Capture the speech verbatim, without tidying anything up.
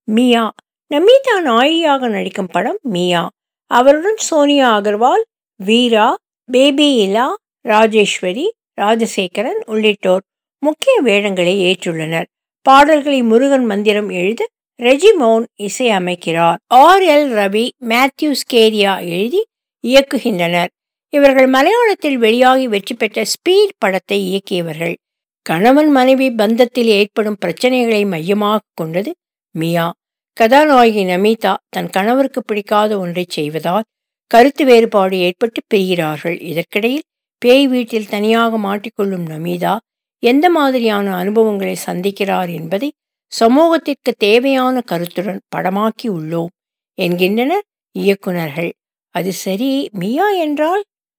மியா. நமீதா நாயியாக நடிக்கும் படம் மியா. அவருடன் சோனியா அகர்வால், வீரா, பேபி இலா, ராஜேஸ்வரி, ராஜசேகரன் உள்ளிட்டோர் முக்கிய வேடங்களை ஏற்றுள்ளனர். பாடல்களை முருகன் மந்திரம் எழுத ரெஜி மோகன் இசை அமைக்கிறார். R L Ravi, Mathew Scaria எழுதி இயக்குகின்றனர். இவர்கள் மலையாளத்தில் வெளியாகி வெற்றி பெற்ற ஸ்பீட் படத்தை இயக்கியவர்கள். கணவன் மனைவி பந்தத்தில் ஏற்படும் பிரச்சனைகளை மையமாக கொண்டது மியா. கதாநாயகி நமீதா தன் கணவருக்கு பிடிக்காத ஒன்றை செய்வதால் கருத்து வேறுபாடு ஏற்பட்டு பிரிகிறார்கள். இதற்கிடையில் பேய் வீட்டில் தனியாக மாட்டிக்கொள்ளும் நமீதா எந்த மாதிரியான அனுபவங்களை சந்திக்கிறார் என்பதை சமூகத்திற்கு தேவையான கருத்துடன் படமாக்கி உள்ளோம் என்கின்றனர் இயக்குனர்கள். அது சரி, மியா என்றால்